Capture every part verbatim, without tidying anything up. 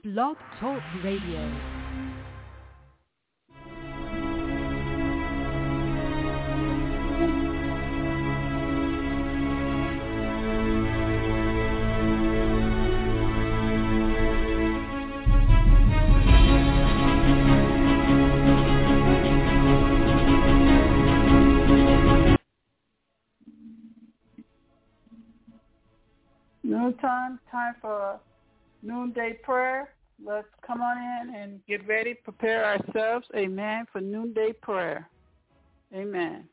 Blog Talk Radio. Noontime, time for noonday prayer. Let's come on in and get ready, prepare ourselves, amen, for noonday prayer. Amen.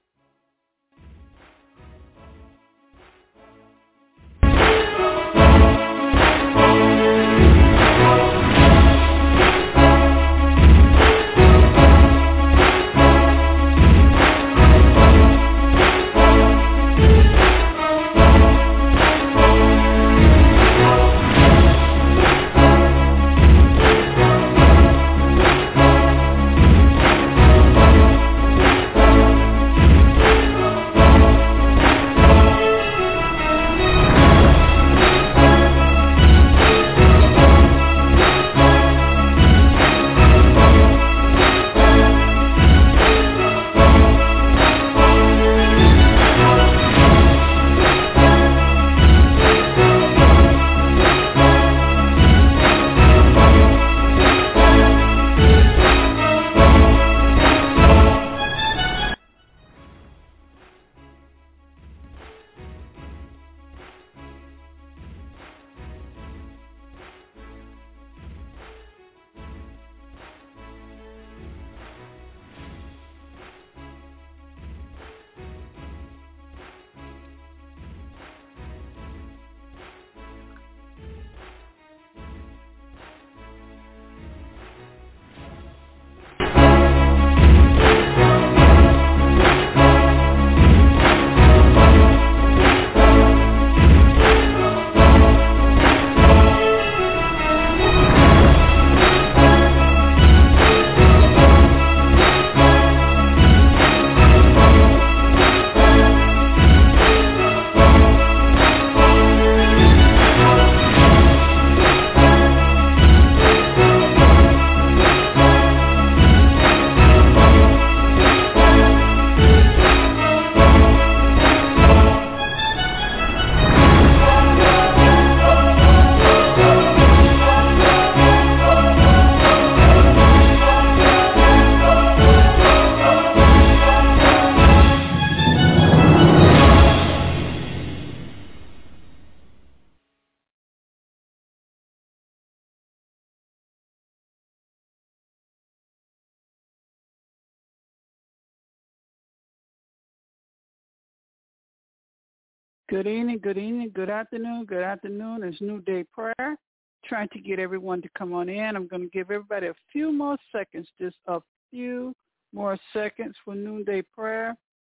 Good evening, good evening, good afternoon, good afternoon. It's New Day Prayer. Trying to get everyone to come on in. I'm going to give everybody a few more seconds, just a few more seconds for Noonday Prayer.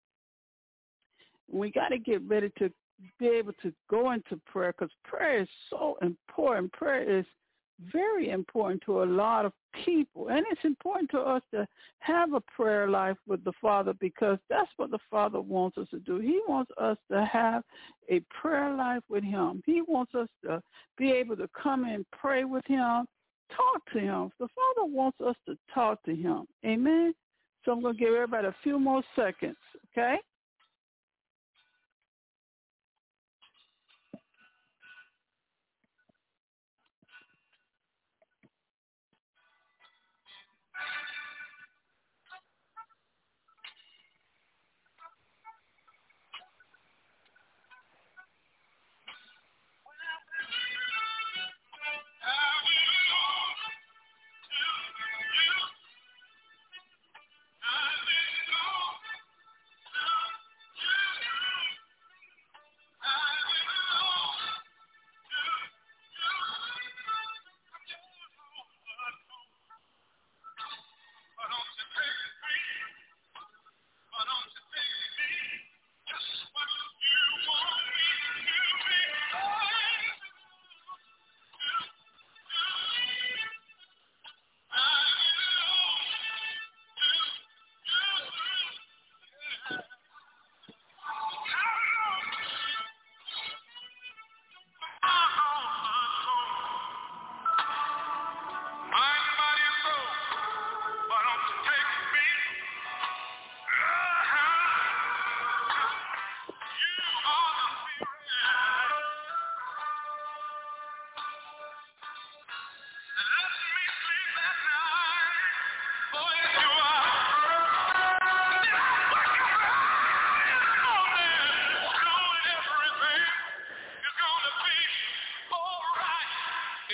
We got to get ready to be able to go into prayer because prayer is so important. Prayer is very important to a lot of people, and it's important to us to have a prayer life with the Father because that's what the Father wants us to do. He wants us to have a prayer life with him. He wants us to be able to come and pray with him, talk to him. The Father wants us to talk to him. Amen? So I'm going to give everybody a few more seconds, okay?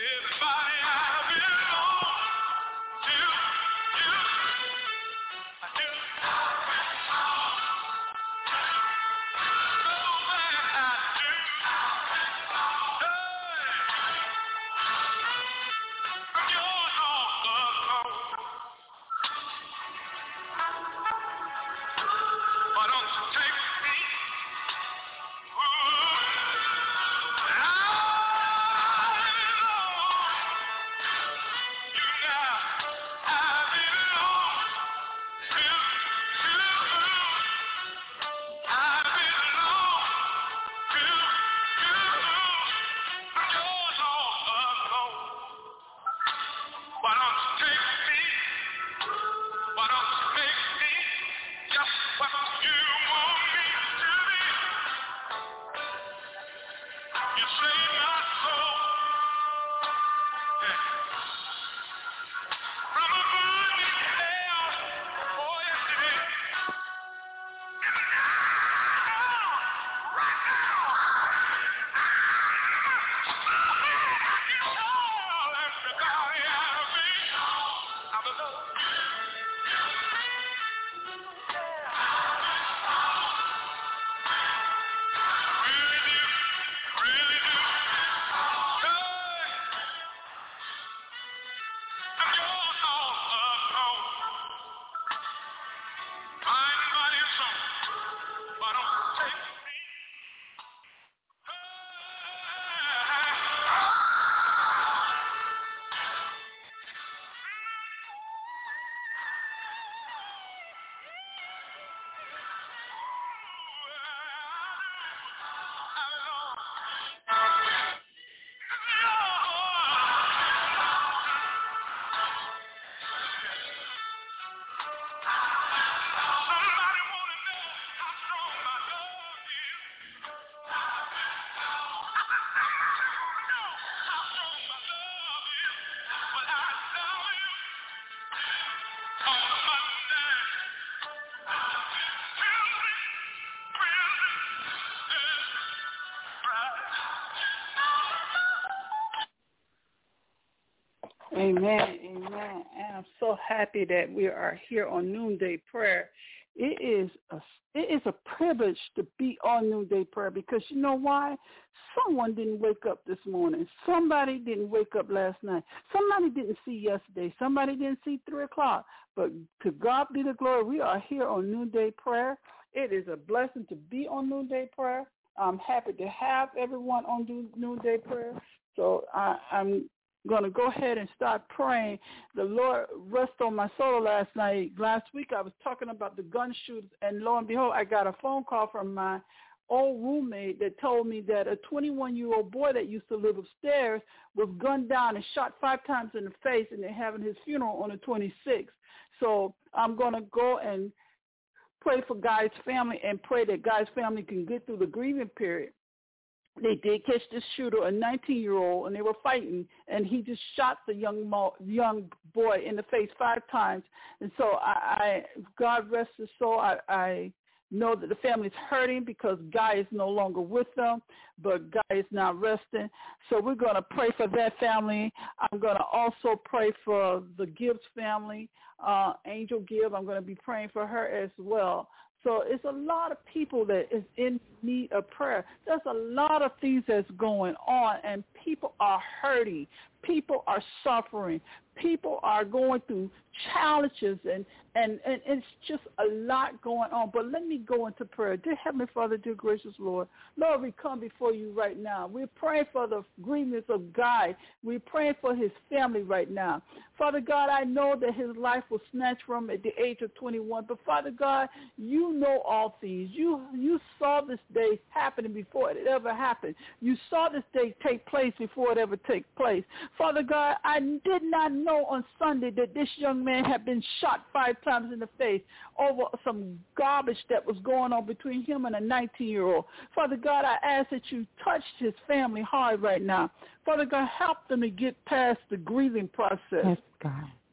Amen, amen. And I'm so happy that we are here on Noonday Prayer. It is a it is a privilege to be on Noonday Prayer because you know why? Someone didn't wake up this morning. Somebody didn't wake up last night. Somebody didn't see yesterday. Somebody didn't see three o'clock. But to God be the glory. We are here on Noonday Prayer. It is a blessing to be on Noonday Prayer. I'm happy to have everyone on Noonday Prayer. So I, I'm going to go ahead and start praying. The Lord rested on my soul last night. Last week I was talking about the gun shooters, and lo and behold, I got a phone call from my old roommate that told me that a twenty-one-year-old boy that used to live upstairs was gunned down and shot five times in the face, and they're having his funeral on the twenty-sixth. So I'm going to go and pray for Guy's family and pray that Guy's family can get through the grieving period. They did catch this shooter, a nineteen-year-old, and they were fighting, and he just shot the young mo- young boy in the face five times. And so I, I God rest his soul, I, I know that the family's hurting because Guy is no longer with them, but Guy is now resting. So we're going to pray for that family. I'm going to also pray for the Gibbs family, uh, Angel Gibb. I'm going to be praying for her as well. So it's a lot of people that is in need of prayer. There's a lot of things that's going on, and people are hurting. People are suffering. People are going through challenges, and, and, and it's just a lot going on. But let me go into prayer. Dear Heavenly Father, dear gracious Lord, Lord, we come before you right now. We're praying for the grievance of Guy. We're praying for his family right now. Father God, I know that his life was snatched from at the age of twenty-one, but Father God, you know all things. You you saw this day happening before it ever happened. You saw this day take place before it ever took place. Father God, I did not know on Sunday that this young man had been shot five times in the face over some garbage that was going on between him and a nineteen-year-old. Father God, I ask that you touch his family hard right now. Father God, help them to get past the grieving process. Yes, God.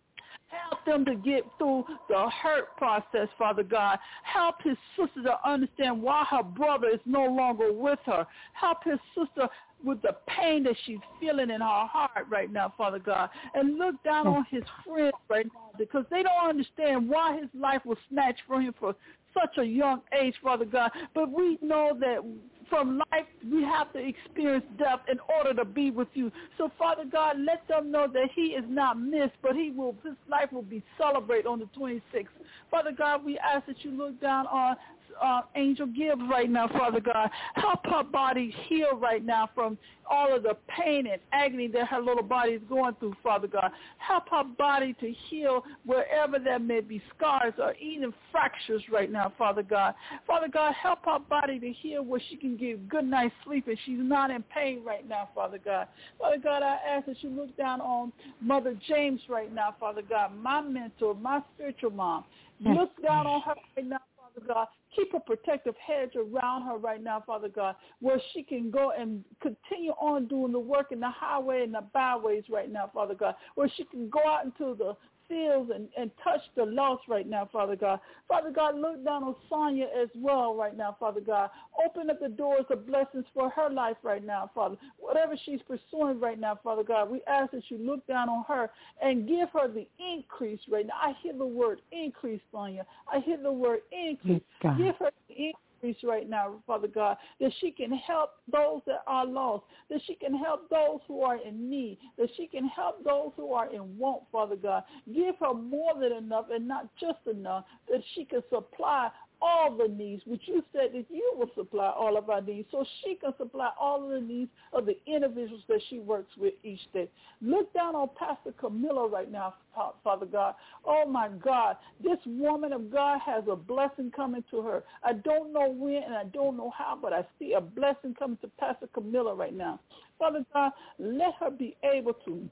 Help them to get through the hurt process, Father God. Help his sister to understand why her brother is no longer with her. Help his sister with the pain that she's feeling in her heart right now, Father God. And look down on his friends right now because they don't understand why his life was snatched from him for such a young age, Father God. But we know that from life we have to experience death in order to be with you. So, Father God, let them know that he is not missed, but he will. His life will be celebrated on the twenty-sixth. Father God, we ask that you look down on Uh, Angel Gibbs right now, Father God. Help her body heal right now from all of the pain and agony that her little body is going through, Father God. Help her body to heal wherever there may be scars or even fractures right now, Father God. Father God, help her body to heal where she can get good night's sleep and she's not in pain right now, Father God. Father God, I ask that you look down on Mother James right now, Father God, my mentor, my spiritual mom. Look down on her right now, Father God. Keep a protective hedge around her right now, Father God, where she can go and continue on doing the work in the highway and the byways right now, Father God, where she can go out into the fields and, and touch the lost right now, Father God. Father God, look down on Sonia as well right now, Father God. Open up the doors of blessings for her life right now, Father. Whatever she's pursuing right now, Father God, we ask that you look down on her and give her the increase right now. I hear the word increase, Sonia. I hear the word increase. Give her the increase right now, Father God, that she can help those that are lost, that she can help those who are in need, that she can help those who are in want, Father God. Give her more than enough and not just enough, that she can supply all the needs, which you said that you will supply all of our needs, so she can supply all of the needs of the individuals that she works with each day. Look down on Pastor Camilla right now, Father God. Oh, my God, this woman of God has a blessing coming to her. I don't know when and I don't know how, but I see a blessing coming to Pastor Camilla right now. Father God, let her be able to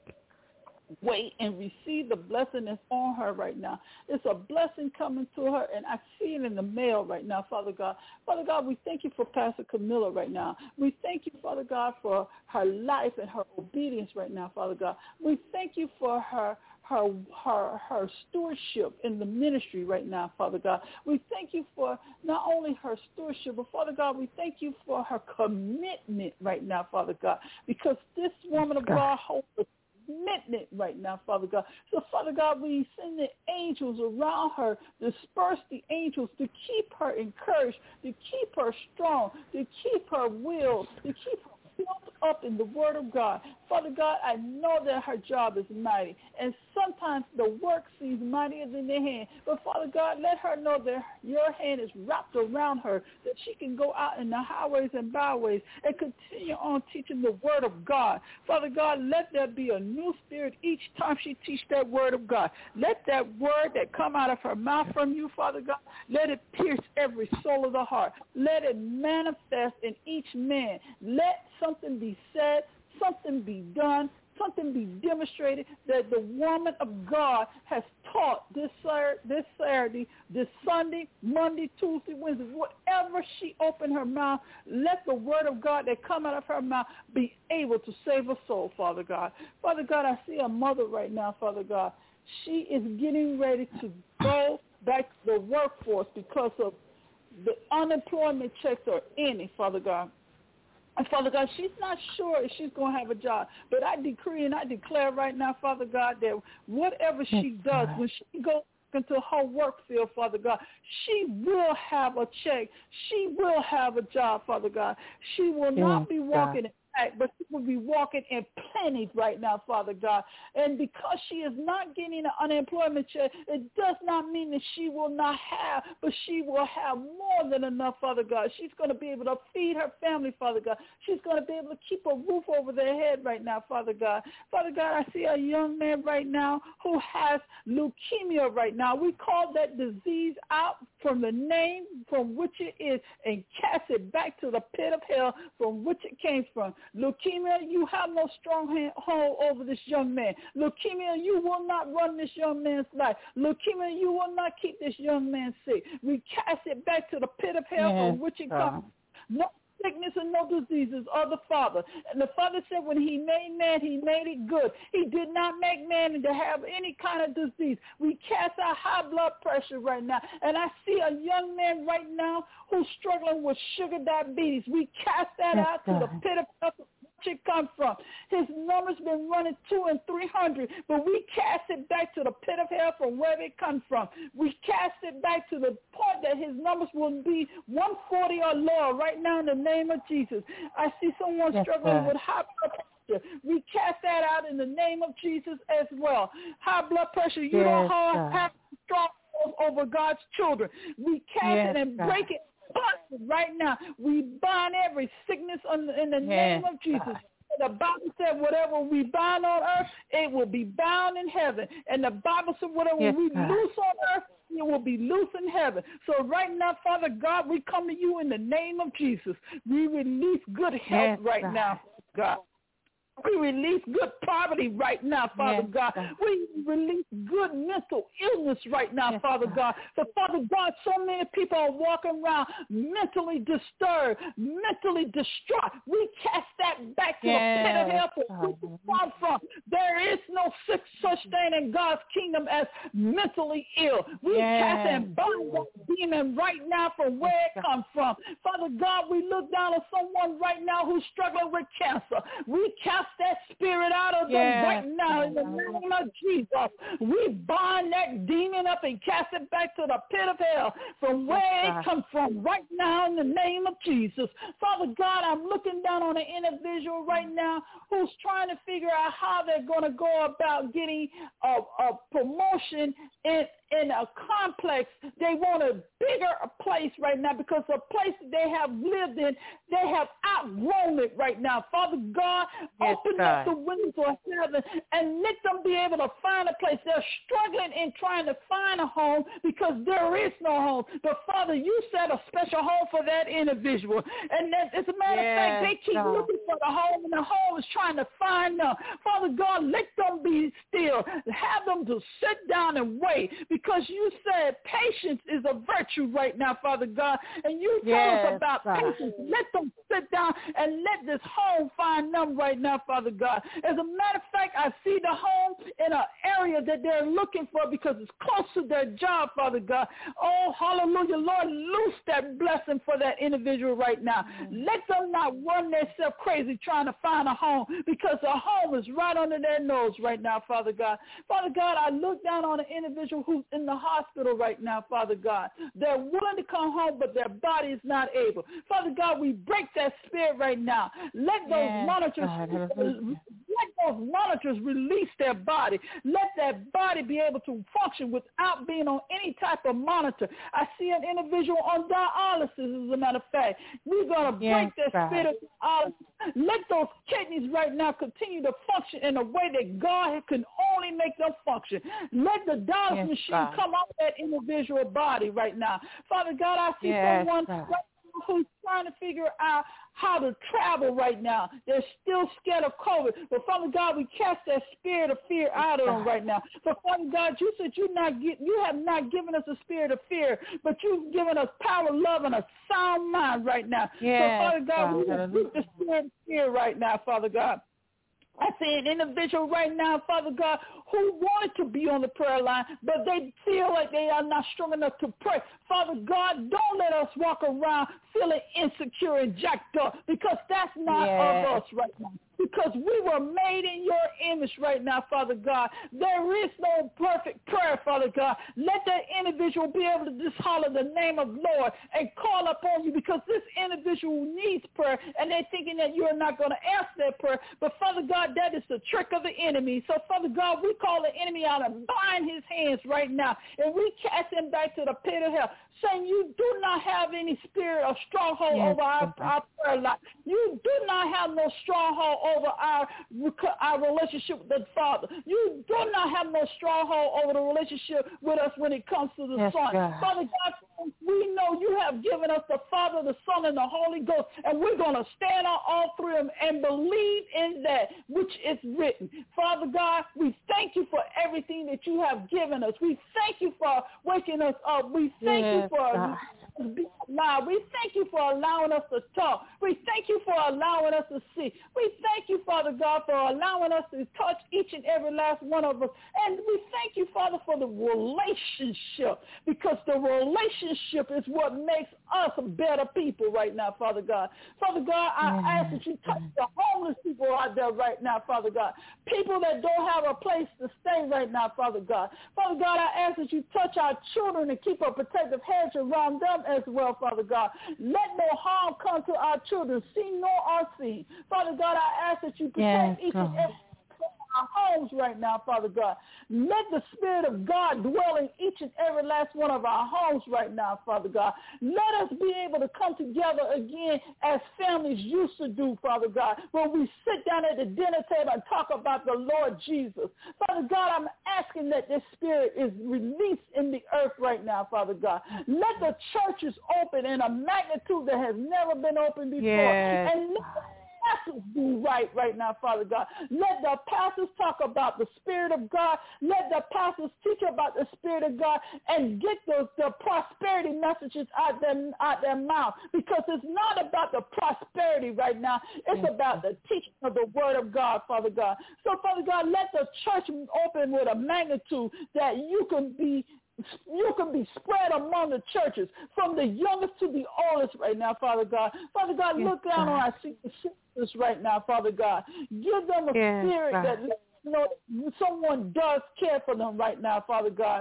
wait and receive the blessing that's on her right now. It's a blessing coming to her, and I see it in the mail right now, Father God. Father God, we thank you for Pastor Camilla right now. We thank you, Father God, for her life and her obedience right now, Father God. We thank you for her her her her stewardship in the ministry right now, Father God. We thank you for not only her stewardship, but Father God, we thank you for her commitment right now, Father God, because this woman of God holds a commitment right now, Father God. So, Father God, we send the angels around her, disperse the angels to keep her encouraged, to keep her strong, to keep her will, to keep her built up in the Word of God. Father God, I know that her job is mighty, and sometimes the work seems mightier than their hand. But Father God, let her know that your hand is wrapped around her, that she can go out in the highways and byways and continue on teaching the Word of God. Father God, let there be a new spirit each time she teaches that Word of God. Let that word that come out of her mouth from you, Father God, let it pierce every soul of the heart. Let it manifest in each man. Let something be said, something be done, something be demonstrated that the woman of God has taught this this Saturday, this Sunday, Monday, Tuesday, Wednesday, whatever she opened her mouth, let the word of God that come out of her mouth be able to save a soul, Father God. Father God, I see a mother right now, Father God. She is getting ready to go back to the workforce because of the unemployment checks are ending, Father God. And Father God, she's not sure if she's going to have a job. But I decree and I declare right now, Father God, that whatever she does, when she goes into her work field, Father God, she will have a check. She will have a job, Father God. She will not be walking in lack, but she will be walking in plenty right now, Father God. And because she is not getting an unemployment check, it does not mean that she will not have, but she will have more than enough, Father God. She's going to be able to feed her family, Father God. She's going to be able to keep a roof over their head right now, Father God. Father God, I see a young man right now who has leukemia right now. We call that disease out from the name from which it is and cast it back to the pit of hell from which it came from. Leukemia, you have no strong hand, hold over this young man. Leukemia, you will not run this young man's life. Leukemia, you will not keep this young man sick. We cast it back to the pit of hell yes, from which it comes. No sickness and no diseases of the Father. And the Father said when he made man, he made it good. He did not make man to have any kind of disease. We cast out high blood pressure right now. And I see a young man right now who's struggling with sugar diabetes. We cast that yes, out to God. the pit of hell it come from. His numbers been running two and three hundred, but we cast it back to the pit of hell from where they come from. We cast it back to the point that his numbers will be one forty or lower right now in the name of Jesus. I see someone yes, struggling God. with high blood pressure. We cast that out in the name of Jesus as well. High blood pressure, you yes, don't have, God. have strongholds over God's children. We cast yes, it and God. break it. Right now, we bind every sickness in the yes, name of Jesus. God. The Bible said whatever we bind on earth, it will be bound in heaven. And the Bible said whatever yes, we God. loose on earth, it will be loose in heaven. So right now, Father God, we come to you in the name of Jesus. We release good health yes, right God. now, God. We release good poverty right now, Father yes, God. God. We release good mental illness right now, yes, Father God. God. So, Father God, so many people are walking around mentally disturbed, mentally distraught. We cast that back to yes, the pit of hell God. where we come from. There is no such, such thing in God's kingdom as mentally ill. We yes. cast and bind that demon right now from where it comes from. Father God, we look down on someone right now who's struggling with cancer. We cast that spirit out of yes. them right now in the name of Jesus. We bind that demon up and cast it back to the pit of hell from where yes, it comes from right now in the name of Jesus. Father God, I'm looking down on an individual right now who's trying to figure out how they're going to go about getting a, a promotion in in a complex. They want a bigger place right now because the place they have lived in, they have outgrown it right now. Father God, yes, open God. up the windows of heaven and let them be able to find a place. They're struggling in trying to find a home because there is no home. But Father, you set a special home for that individual. And that, as a matter yes, of fact, they keep God. looking for the home, and the home is trying to find them. Father God, let them be still. Have them to sit down and wait, because you said patience is a virtue right now, Father God. And you tell yes, us about God. patience. Let them sit down and let this home find them right now, Father God. As a matter of fact, I see the home in an area that they're looking for because it's close to their job, Father God. Oh, hallelujah, Lord, loose that blessing for that individual right now. Mm-hmm. Let them not run themselves crazy trying to find a home, because a home is right under their nose right now, Father God. Father God, I look down on an individual who's in the hospital right now, Father God. They're willing to come home, but their body is not able. Father God, we break that spirit right now. Let those yes, monitors, God. let those monitors release their body. Let that body be able to function without being on any type of monitor. I see an individual on dialysis, as a matter of fact. We're going to yes, break that God. spirit of dialysis. Let those kidneys right now continue to function in a way that God can only make them function. Let the dialysis yes, machine God. come out of that individual body right now. Father God, I see yes, someone God. right now who's trying to figure out how to travel right now. They're still scared of COVID. But Father God, we cast that spirit of fear out of them right now. So Father God, you said you not get, you have not given us a spirit of fear, but you've given us power, love, and a sound mind right now. Yes, so Father God, God. we rebuke the spirit of fear right now, Father God. I see an individual right now, Father God, who wanted to be on the prayer line, but they feel like they are not strong enough to pray. Father God, don't let us walk around feeling insecure and jacked up, because that's not yes. of us right now. Because we were made in your image right now, Father God. There is no perfect prayer, Father God. Let that individual be able to just holler the name of Lord and call upon you, because this individual needs prayer, and they're thinking that you're not going to answer their prayer. But, Father God, that is the trick of the enemy. So, Father God, we call the enemy out and bind his hands right now, and we cast him back to the pit of hell, saying you do not have any spirit of stronghold yes, over our, our prayer life. You do not have no stronghold over our our relationship with the Father. You do not have no stronghold over the relationship with us when it comes to the yes, Son. God. Father God, we know you have given us the Father, the Son, and the Holy Ghost, and we're going to stand on all three of them and believe in that which is written. Father God, we thank you for everything that you have given us. We thank you for waking us up. We thank yes, you for God. us be alive. We thank you for allowing us to talk. We thank you for allowing us to see. We thank you, Father God, for allowing us to touch each and every last one of us. And we thank you, Father, for the relationship, because the relationship is what makes us better people right now, Father God. Father God, I Amen. ask that you touch the homeless people out there right now, Father God. People that don't have a place to stay right now, Father God. Father God, I ask that you touch our children and keep a protective hedge around them as well, Father God. Let no harm come to our children, seen nor unseen. Father God, I ask that you protect Yes, each and every our homes right now, Father God. Let the Spirit of God dwell in each and every last one of our homes right now, Father God. Let us be able to come together again as families used to do, Father God, when we sit down at the dinner table and talk about the Lord Jesus. Father God, I'm asking that this Spirit is released in the earth right now, Father God. Let the churches open in a magnitude that has never been opened before. Yes. And let pastors do right right now, Father God. Let the pastors talk about the Spirit of God. Let the pastors teach about the Spirit of God and get the, the prosperity messages out their, out their mouth, because it's not about the prosperity right now. It's yes. about the teaching of the Word of God, Father God. So, Father God, let the church open with a magnitude that you can be You can be spread among the churches, from the youngest to the oldest right now, Father God. Father God, yes, look down God. on our senior citizens right now, Father God. Give them a yes, spirit God. that you know, someone does care for them right now, Father God.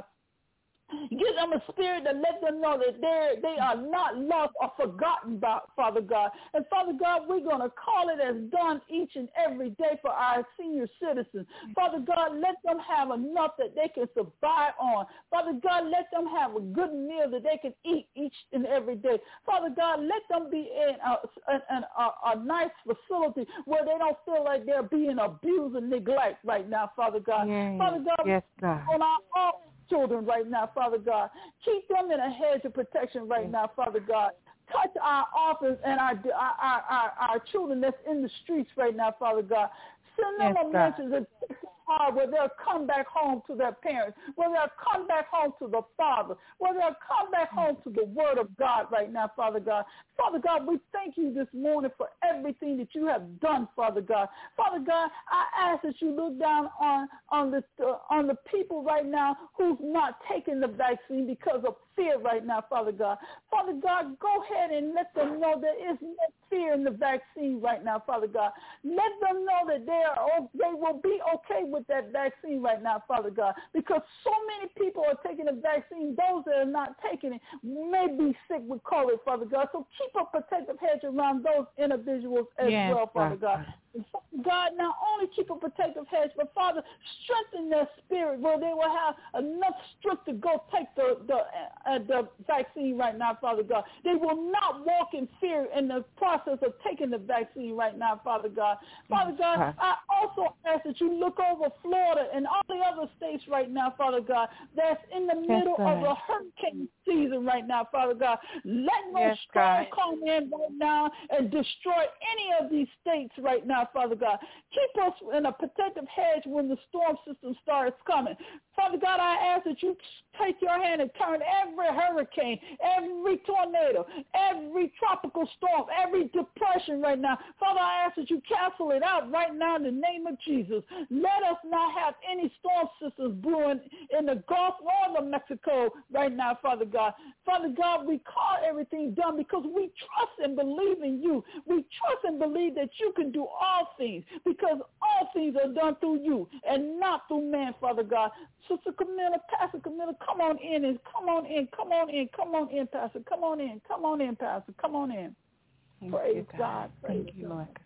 Give them a spirit that let them know that they they are not loved or forgotten about, Father God. And Father God, we're going to call it as done each and every day for our senior citizens. Father God, let them have enough that they can survive on. Father God, let them have a good meal that they can eat each and every day. Father God, let them be in a, a, a, a nice facility where they don't feel like they're being abused and neglected right now, Father God. Yes, Father God, yes, God. on our own children right now, Father God. Keep them in a hedge of protection right now, Father God. Touch our orphans and our our, our, our children that's in the streets right now, Father God. Send them yes, a message of hard where they'll come back home to their parents, where they'll come back home to the Father, where they'll come back home to the Word of God right now, Father God. Father God, we thank you this morning for everything that you have done, Father God. Father God, I ask that you look down on on the uh, on the people right now who's not taking the vaccine because of fear right now, Father God. Father God, go ahead and let them know there is no fear in the vaccine right now, Father God. Let them know that they are they will be okay with that vaccine right now, Father God, because so many people are taking the vaccine. Those that are not taking it may be sick with COVID, Father God. So keep a protective hedge around those individuals as yes, well, Father God. God, not only keep a protective hedge, but Father, strengthen their spirit where they will have enough strength to go take the the, uh, the vaccine right now, Father God. They will not walk in fear in the process of taking the vaccine right now, Father God. Father God, I also ask that you look over Florida and all the other states right now, Father God, that's in the middle yes, of a hurricane season right now, Father God. Let no yes, storm come in right now and destroy any of these states right now, Father God. Keep us in a protective hedge when the storm system starts coming. Father God, I ask that you take your hand and turn every hurricane, every tornado, every tropical storm, every depression right now. Father, I ask that you cancel it out right now in the name of Jesus. Let us not have any storm systems brewing in the Gulf or the Mexico right now, Father God. Father God, we call everything done because we trust and believe in you. We trust and believe that you can do all things, because all things are done through you and not through man, Father God. Sister Camilla, Pastor Camilla, come on in and come on in, come on in, come on in, Pastor, come on in, come on in, Pastor, come on in. Thank Praise you, God. God. Praise Thank you, God. Lord.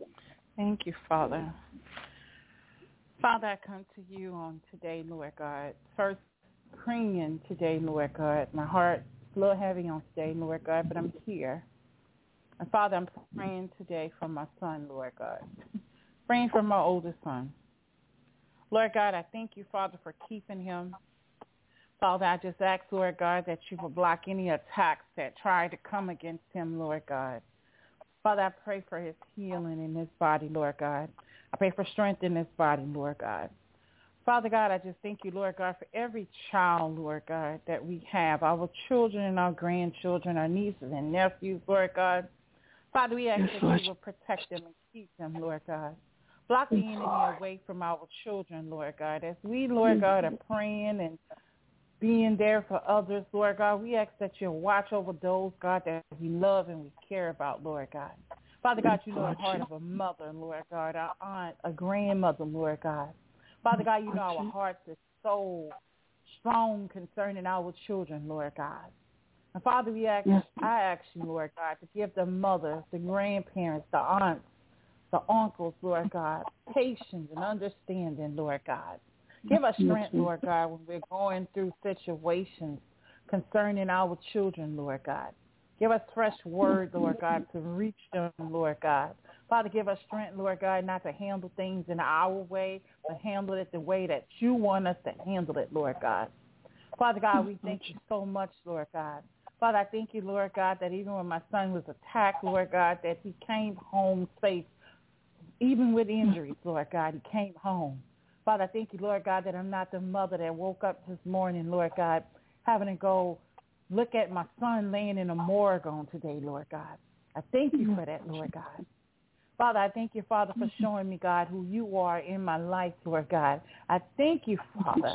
Thank you, Father. Father, I come to you on today, Lord God. First, praying today, Lord God. My heart's a little heavy on today, Lord God, but I'm here. And Father, I'm praying today for my son, Lord God. Praying for my oldest son. Lord God, I thank you, Father, for keeping him. Father, I just ask, Lord God, that you will block any attacks that try to come against him, Lord God. Father, I pray for his healing in his body, Lord God. I pray for strength in his body, Lord God. Father God, I just thank you, Lord God, for every child, Lord God, that we have, our children and our grandchildren, our nieces and nephews, Lord God. Father, we ask yes, that you will protect them and keep them, Lord God. Block the enemy away from our children, Lord God. As we, Lord God, are praying and being there for others, Lord God, we ask that you watch over those, God, that we love and we care about, Lord God. Father God, you know the heart of a mother, Lord God, our aunt, a grandmother, Lord God. Father God, you know our hearts are so strong concerning our children, Lord God. And Father, we ask, I ask you, Lord God, to give the mothers, the grandparents, the aunts, the uncles, Lord God, patience and understanding, Lord God. Give us strength, Lord God, when we're going through situations concerning our children, Lord God. Give us fresh word, Lord God, to reach them, Lord God. Father, give us strength, Lord God, not to handle things in our way, but handle it the way that you want us to handle it, Lord God. Father God, we thank you so much, Lord God. Father, I thank you, Lord God, that even when my son was attacked, Lord God, that he came home safe, even with injuries, Lord God, he came home. Father, I thank you, Lord God, that I'm not the mother that woke up this morning, Lord God, having to go look at my son laying in a morgue on today, Lord God. I thank you for that, Lord God. Father, I thank you, Father, for showing me, God, who you are in my life, Lord God. I thank you, Father,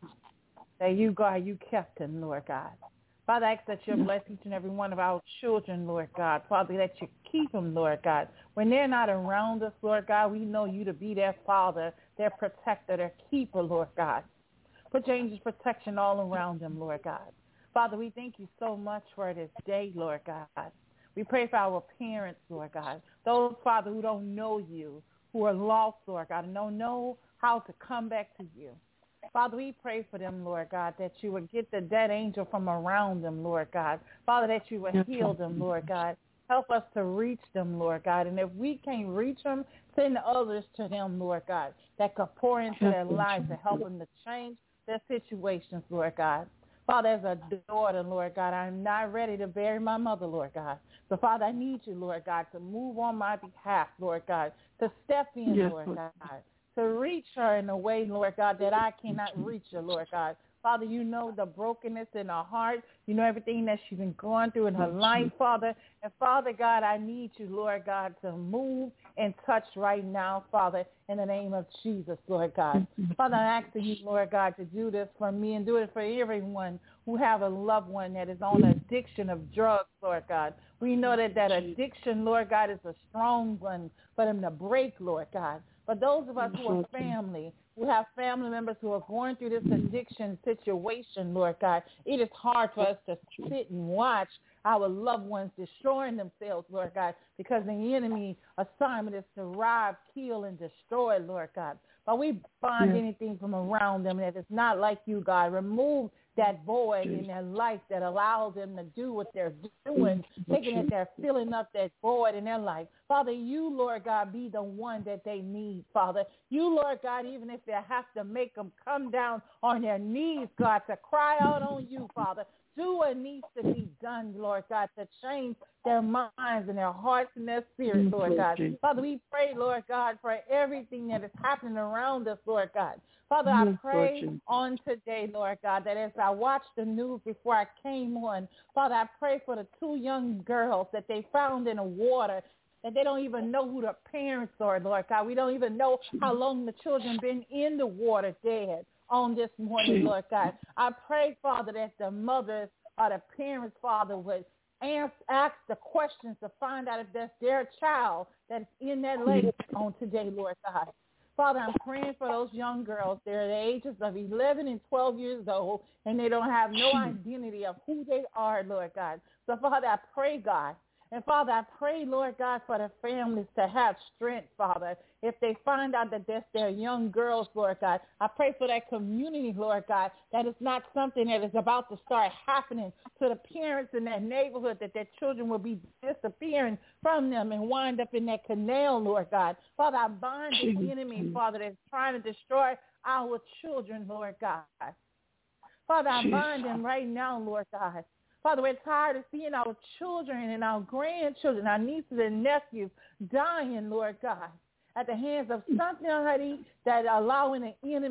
that you, God, you kept him, Lord God. Father, I ask that you bless each and every one of our children, Lord God. Father, that you keep them, Lord God. When they're not around us, Lord God, we know you to be their Father, their protector, their keeper, Lord God. Put your angels' protection all around them, Lord God. Father, we thank you so much for this day, Lord God. We pray for our parents, Lord God. Those, Father, who don't know you, who are lost, Lord God, and don't know how to come back to you. Father, we pray for them, Lord God, that you would get the dead angel from around them, Lord God. Father, that you would heal them, Lord God. Help us to reach them, Lord God. And if we can't reach them, send others to them, Lord God, that could pour into their lives to help them to change their situations, Lord God. Father, as a daughter, Lord God, I'm not ready to bury my mother, Lord God. So, Father, I need you, Lord God, to move on my behalf, Lord God, to step in, yes, Lord God, to reach her in a way, Lord God, that I cannot reach her, Lord God. Father, you know the brokenness in her heart. You know everything that she's been going through in her life, Father. And, Father God, I need you, Lord God, to move and touch right now, Father, in the name of Jesus, Lord God. Father, I'm asking you, Lord God, to do this for me and do it for everyone who have a loved one that is on addiction of drugs, Lord God. We know that that addiction, Lord God, is a strong one for them to break, Lord God. But those of us who are family, who have family members who are going through this addiction situation, Lord God, it is hard for us to sit and watch our loved ones destroying themselves, Lord God, because the enemy assignment is to rob, kill, and destroy, Lord God. But we bind yeah. anything from around them that is not like you, God. Remove that void in their life that allows them to do what they're doing, thinking that they're filling up that void in their life. Father, you, Lord God, be the one that they need, Father. You, Lord God, even if they have to make them come down on their knees, God, to cry out on you, Father. Do what needs to be done, Lord God, to change their minds and their hearts and their spirits, Lord God. Father, we pray, Lord God, for everything that is happening around us, Lord God. Father, I pray on today, Lord God, that as I watched the news before I came on, Father, I pray for the two young girls that they found in the water, that they don't even know who the parents are, Lord God. We don't even know how long the children been in the water dead on this morning, Lord God. I pray, Father, that the mothers or the parents, Father, would ask, ask the questions to find out if that's their child that's in that lake on today, Lord God. Father, I'm praying for those young girls. They're the ages of eleven and twelve years old, and they don't have no identity of who they are, Lord God. So, Father, I pray, God. And, Father, I pray, Lord God, for the families to have strength, Father. If they find out that that's their young girls, Lord God, I pray for that community, Lord God, that it's not something that is about to start happening to the parents in that neighborhood, that their children will be disappearing from them and wind up in that canal, Lord God. Father, I bind the enemy, Father, that's trying to destroy our children, Lord God. Father, I bind them right now, Lord God. Father, we're tired of seeing our children and our grandchildren, our nieces and nephews dying, Lord God, at the hands of something, honey, that allowing the enemy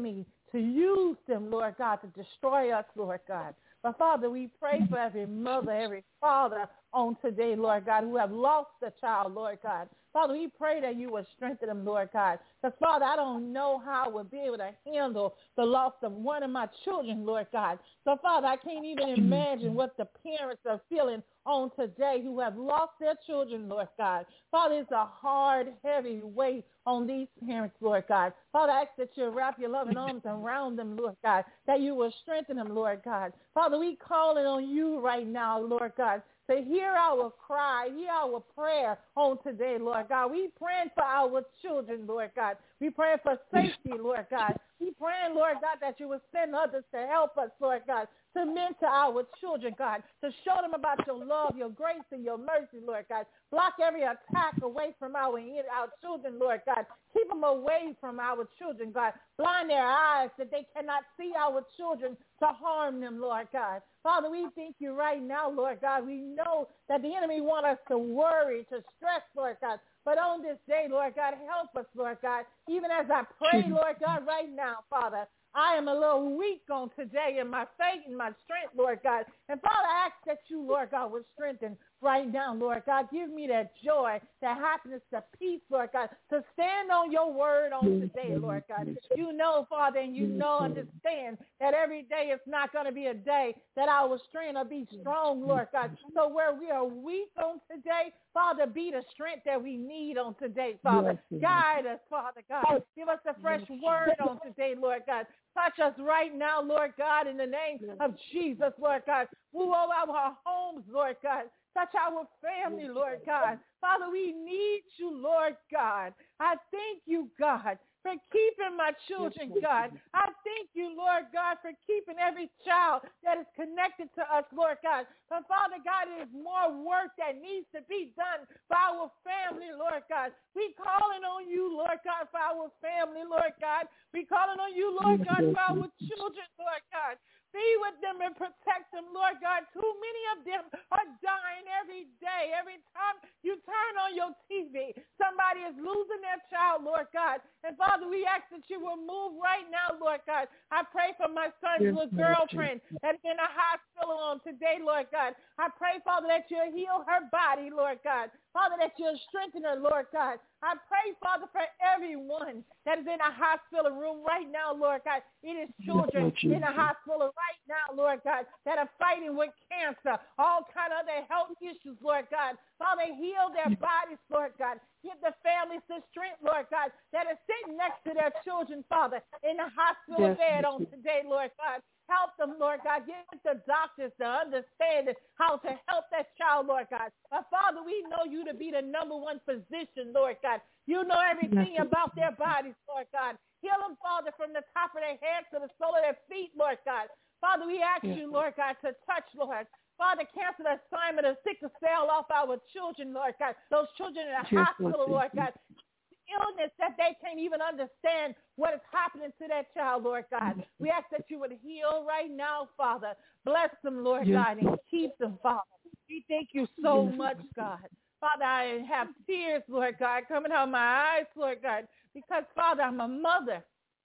to use them, Lord God, to destroy us, Lord God. But, Father, we pray for every mother, every father on today, Lord God, who have lost a child, Lord God. Father, we pray that you will strengthen them, Lord God. Because, Father, I don't know how I would be able to handle the loss of one of my children, Lord God. So, Father, I can't even imagine what the parents are feeling on today who have lost their children, Lord God. Father, it's a hard, heavy weight on these parents, Lord God. Father, I ask that you wrap your loving arms around them, Lord God, that you will strengthen them, Lord God. Father, we calling on you right now, Lord God, to hear our cry, hear our prayer on today, Lord God. We praying for our children, Lord God. We praying for safety, Lord God. We praying, Lord God, that you will send others to help us, Lord God, to mentor our children, God, to show them about your love, your grace, and your mercy, Lord God. Block every attack away from our, our children, Lord God. Keep them away from our children, God. Blind their eyes that they cannot see our children to harm them, Lord God. Father, we thank you right now, Lord God. We know that the enemy wants us to worry, to stress, Lord God. But on this day, Lord God, help us, Lord God. Even as I pray, Lord God, right now, Father, I am a little weak on today in my faith and my strength, Lord God. And Father, I ask that you, Lord God, will strengthen right now, Lord God. Give me that joy, that happiness, that peace, Lord God, to stand on your word on today, Lord God. You know, Father, and you know, understand that every day is not going to be a day that our strength will be strong, Lord God. So where we are weak on today, Father, be the strength that we need on today, Father. Guide us, Father God. Give us a fresh word on today, Lord God. Touch us right now, Lord God, in the name of Jesus, Lord God. Move over our homes, Lord God. Touch our family, Lord God. Father, we need you, Lord God. I thank you, God, for keeping my children, God. I thank you, Lord God, for keeping every child that is connected to us, Lord God. But Father God, it is more work that needs to be done for our family, Lord God. We calling on you, Lord God, for our family, Lord God. We calling on you, Lord God, for our children, Lord God. Be with them and protect them, Lord God. Too many of them are dying every day. Every time you turn on your T V, somebody is losing their child, Lord God. And Father, we ask that you will move right now, Lord God. I pray for my son's yes, little girlfriend that's in a hospital on today, Lord God. I pray, Father, that you'll heal her body, Lord God. Father, that you'll strengthen her, Lord God. I pray, Father, for everyone that is in a hospital room right now, Lord God. It is children in a hospital right now, Lord God, that are fighting with cancer, all kind of other health issues, Lord God. Father, heal their bodies, Lord God. Give the families the strength, Lord God, that are sitting next to their children, Father, in the hospital yes, bed on today, Lord God. Help them, Lord God. Give the doctors to understand how to help that child, Lord God. But Father, we know you to be the number one physician, Lord God. You know everything about their bodies, Lord God. Heal them, Father, from the top of their heads to the sole of their feet, Lord God. Father, we ask you, Lord God, to touch, Lord. Father, cancel the assignment of sickle cell off our children, Lord God. Those children in the yes, hospital, Lord God. Illness that they can't even understand what is happening to that child, Lord God. We ask that you would heal right now, Father. Bless them, Lord yes. God, and keep them, Father. We thank you so yes. much, God. Father, I have tears, Lord God, coming out of my eyes, Lord God, because, Father, I'm a mother,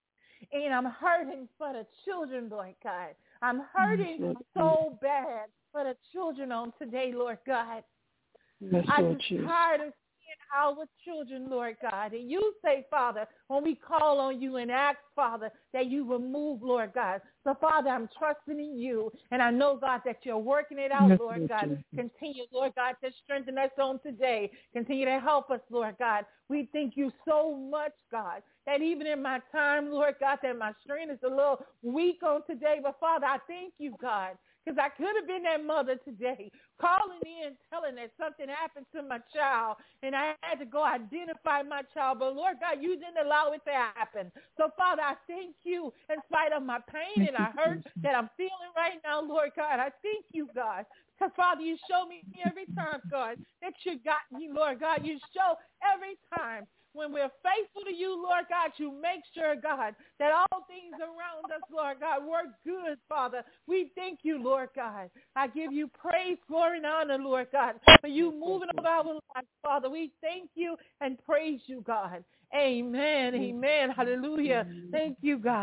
and I'm hurting for the children, Lord God. I'm hurting yes. so bad for the children on today, Lord God. Yes, I'm just tired of our children, Lord God. And you say, Father, when we call on you and ask, Father, that you will move, Lord God. So, Father, I'm trusting in you. And I know, God, that you're working it out, Lord God. Continue, Lord God, to strengthen us on today. Continue to help us, Lord God. We thank you so much, God, that even in my time, Lord God, that my strength is a little weak on today. But, Father, I thank you, God, because I could have been that mother today, calling in, telling that something happened to my child, and I had to go identify my child. But, Lord God, you didn't allow it to happen. So, Father, I thank you in spite of my pain and I hurt that I'm feeling right now, Lord God. I thank you, God, because, Father, you show me every time, God, that you got me, Lord God. You show every time. When we're faithful to you, Lord God, you make sure, God, that all things around us, Lord God, work good, Father. We thank you, Lord God. I give you praise, glory, and honor, Lord God, for you moving over our lives, Father. We thank you and praise you, God. Amen, amen, hallelujah. Thank you, God.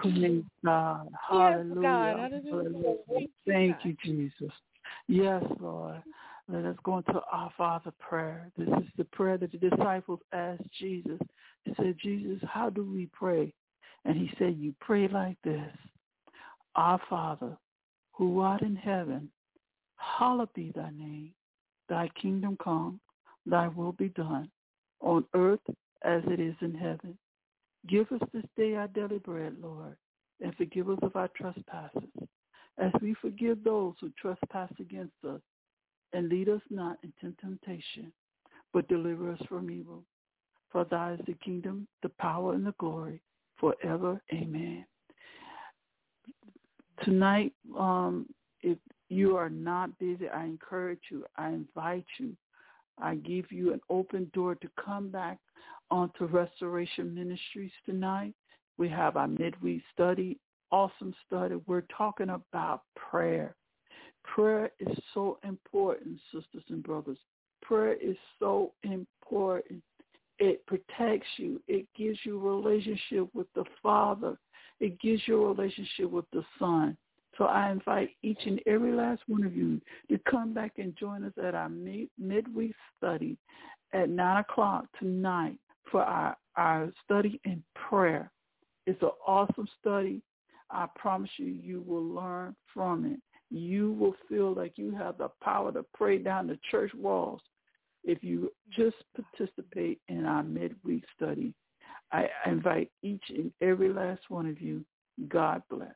Praise God. Hallelujah. Yes, God. Hallelujah. Hallelujah. Thank you, Jesus. Yes, Lord. Let us go into our Father prayer. This is the prayer that the disciples asked Jesus. They said, Jesus, how do we pray? And he said, you pray like this. Our Father, who art in heaven, hallowed be thy name. Thy kingdom come, thy will be done, on earth as it is in heaven. Give us this day our daily bread, Lord, and forgive us of our trespasses, as we forgive those who trespass against us. And lead us not into temptation, but deliver us from evil. For thy is the kingdom, the power, and the glory, forever. Amen. Tonight, um, if you are not busy, I encourage you, I invite you, I give you an open door to come back onto Restoration Ministries tonight. We have our midweek study, awesome study. We're talking about prayer. Prayer is so important, sisters and brothers. Prayer is so important. It protects you. It gives you a relationship with the Father. It gives you a relationship with the Son. So I invite each and every last one of you to come back and join us at our mid- midweek study at nine o'clock tonight for our, our study in prayer. It's an awesome study. I promise you, you will learn from it. You will feel like you have the power to pray down the church walls if you just participate in our midweek study. I invite each and every last one of you. God bless.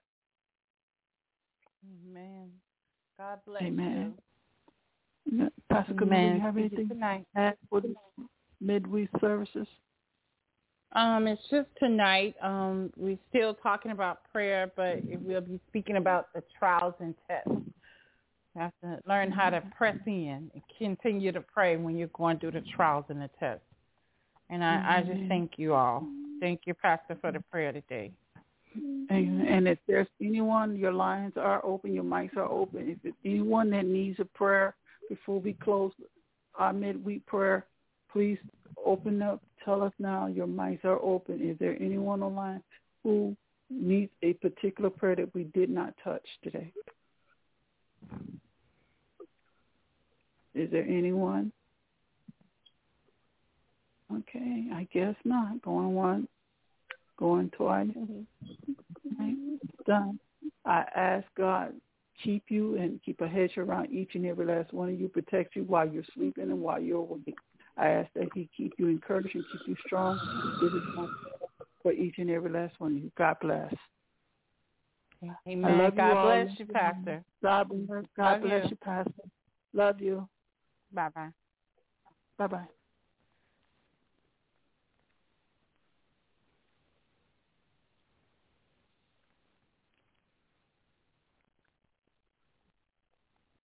Amen. God bless Amen. you. Pastor Camille, do you have Speak anything tonight to add for the midweek services? Um, it's just tonight. Um, we're still talking about prayer, but we'll be speaking about the trials and tests. You have to learn how to press in and continue to pray when you're going through the trials and the tests. And I, mm-hmm. I just thank you all. Thank you, Pastor, for the prayer today. And, and if there's anyone, your lines are open, your mics are open. If it's anyone that needs a prayer before we close our midweek prayer, please open up. Tell us now. Your mics are open. Is there anyone online who needs a particular prayer that we did not touch today? Is there anyone? Okay, I guess not. Going once, going twice. Right. Done. I ask God keep you and keep a hedge around each and every last one of you, protect you while you're sleeping and while you're awake. I ask that he keep you encouraged and keep you strong. This is my for each and every last one of you. God bless. Amen. I love God you bless all. you, Pastor. God bless, God love bless you. you, Pastor. Love you. Bye-bye. Bye-bye.